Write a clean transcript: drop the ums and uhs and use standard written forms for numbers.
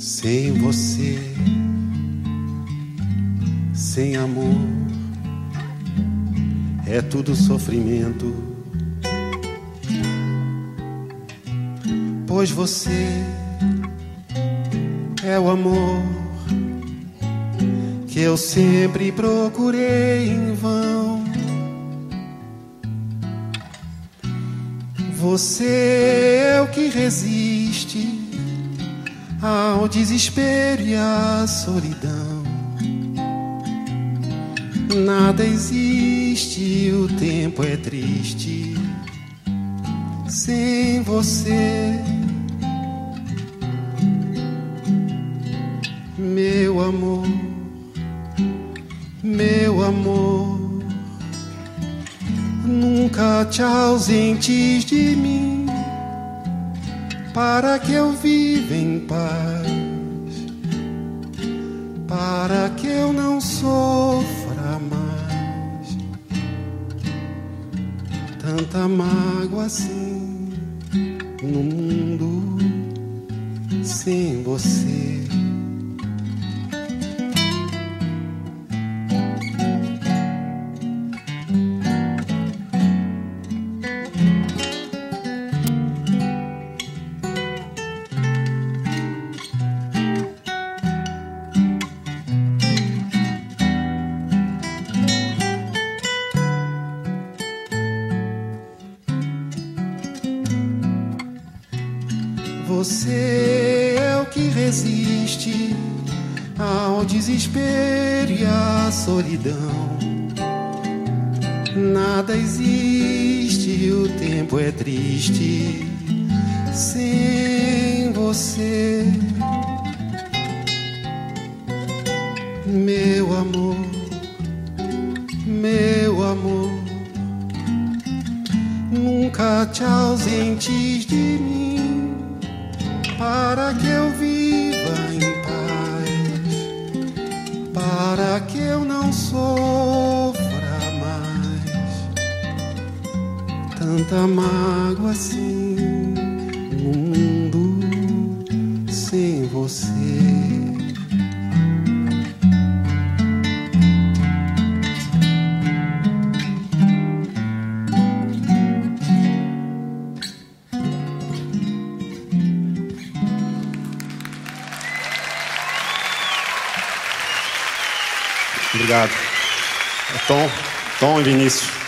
Sem você, sem amor, é tudo sofrimento. Pois você é o amor que eu sempre procurei em vão. Você é o que resiste ao desespero e à solidão. Nada existe, o tempo é triste sem você. Meu amor, meu amor, nunca te ausentes de mim, para que eu viva em paz, para que eu não sofra mais tanta mágoa assim no mundo sem você. Você é o que resiste ao desespero e à solidão. Nada existe, o tempo é triste sem você. Meu amor, meu amor, nunca te ausentes de mim, para que eu viva em paz, para que eu não sofra mais tanta mágoa assim no mundo sem você. Obrigado. Tom e Vinícius.